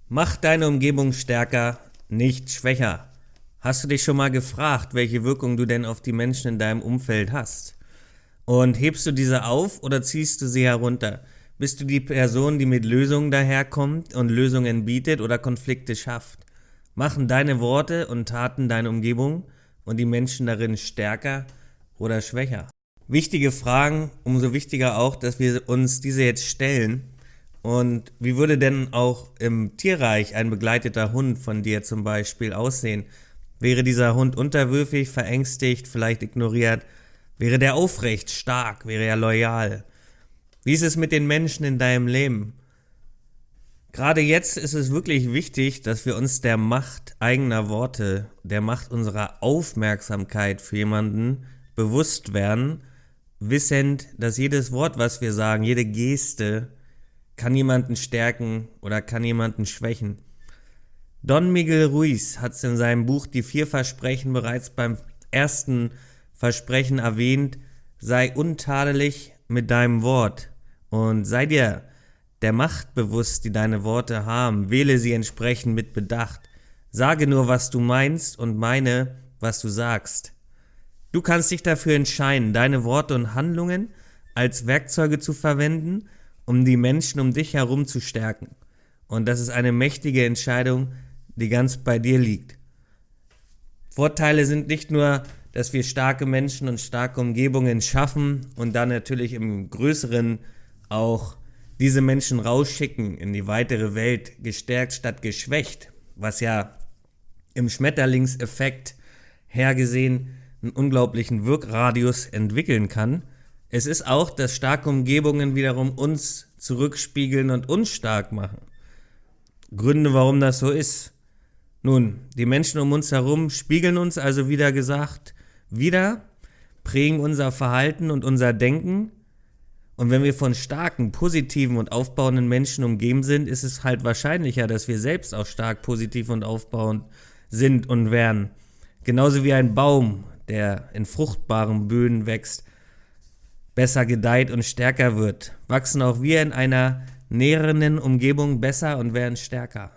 Mach deine Umgebung stärker, nicht schwächer. Hast du dich schon mal gefragt, welche Wirkung du denn auf die Menschen in deinem Umfeld hast? Und hebst du diese auf oder ziehst du sie herunter? Bist du die Person, die mit Lösungen daherkommt und Lösungen bietet oder Konflikte schafft? Machen deine Worte und Taten deine Umgebung und die Menschen darin stärker oder schwächer? Wichtige Fragen, umso wichtiger auch, dass wir uns diese jetzt stellen. Und wie würde denn auch im Tierreich ein begleiteter Hund von dir zum Beispiel aussehen? Wäre dieser Hund unterwürfig, verängstigt, vielleicht ignoriert? Wäre der aufrecht, stark? Wäre er loyal? Wie ist es mit den Menschen in deinem Leben? Gerade jetzt ist es wirklich wichtig, dass wir uns der Macht eigener Worte, der Macht unserer Aufmerksamkeit für jemanden bewusst werden, wissend, dass jedes Wort, was wir sagen, jede Geste kann jemanden stärken oder kann jemanden schwächen. Don Miguel Ruiz hat es in seinem Buch Die 4 Versprechen bereits beim ersten Versprechen erwähnt: sei untadelig mit deinem Wort und sei dir der Macht bewusst, die deine Worte haben. Wähle sie entsprechend mit Bedacht. Sage nur, was du meinst und meine, was du sagst. Du kannst dich dafür entscheiden, deine Worte und Handlungen als Werkzeuge zu verwenden, um die Menschen um dich herum zu stärken. Und das ist eine mächtige Entscheidung, die ganz bei dir liegt. Vorteile sind nicht nur, dass wir starke Menschen und starke Umgebungen schaffen und dann natürlich im Größeren auch diese Menschen rausschicken in die weitere Welt, gestärkt statt geschwächt, was ja im Schmetterlingseffekt hergesehen einen unglaublichen Wirkradius entwickeln kann. Es ist auch, dass starke Umgebungen wiederum uns zurückspiegeln und uns stark machen. Gründe, warum das so ist. Nun, die Menschen um uns herum spiegeln uns also wieder gesagt, wieder, prägen unser Verhalten und unser Denken. Und wenn wir von starken, positiven und aufbauenden Menschen umgeben sind, ist es halt wahrscheinlicher, dass wir selbst auch stark, positiv und aufbauend sind und werden. Genauso wie ein Baum, der in fruchtbaren Böden wächst, besser gedeiht und stärker wird, wachsen auch wir in einer nährenden Umgebung besser und werden stärker.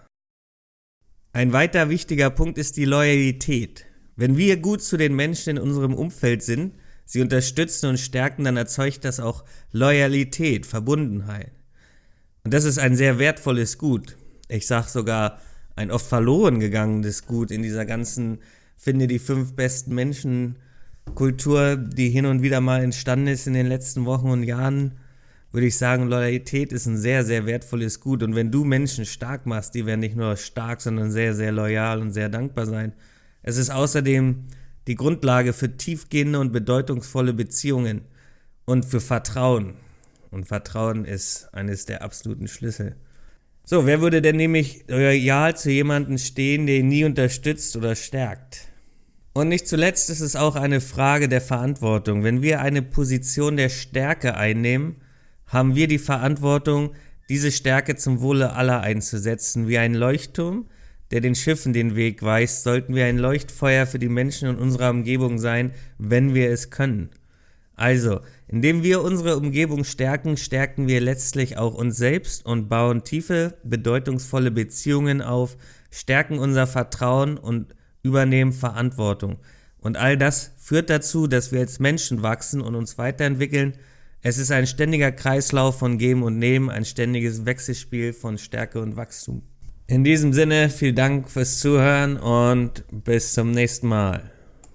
Ein weiter wichtiger Punkt ist die Loyalität. Wenn wir gut zu den Menschen in unserem Umfeld sind, sie unterstützen und stärken, dann erzeugt das auch Loyalität, Verbundenheit. Und das ist ein sehr wertvolles Gut. Ich sage sogar ein oft verloren gegangenes Gut in dieser ganzen, finde die 5 besten Menschen Kultur, die hin und wieder mal entstanden ist in den letzten Wochen und Jahren, würde ich sagen, Loyalität ist ein sehr, sehr wertvolles Gut. Und wenn du Menschen stark machst, die werden nicht nur stark, sondern sehr, sehr loyal und sehr dankbar sein. Es ist außerdem die Grundlage für tiefgehende und bedeutungsvolle Beziehungen und für Vertrauen. Und Vertrauen ist eines der absoluten Schlüssel. So, wer würde denn nämlich loyal zu jemandem stehen, der ihn nie unterstützt oder stärkt? Und nicht zuletzt ist es auch eine Frage der Verantwortung. Wenn wir eine Position der Stärke einnehmen, haben wir die Verantwortung, diese Stärke zum Wohle aller einzusetzen. Wie ein Leuchtturm, der den Schiffen den Weg weist, sollten wir ein Leuchtfeuer für die Menschen in unserer Umgebung sein, wenn wir es können. Also, indem wir unsere Umgebung stärken, stärken wir letztlich auch uns selbst und bauen tiefe, bedeutungsvolle Beziehungen auf, stärken unser Vertrauen und übernehmen Verantwortung. Und all das führt dazu, dass wir als Menschen wachsen und uns weiterentwickeln. Es ist ein ständiger Kreislauf von Geben und Nehmen, ein ständiges Wechselspiel von Stärke und Wachstum. In diesem Sinne, vielen Dank fürs Zuhören und bis zum nächsten Mal.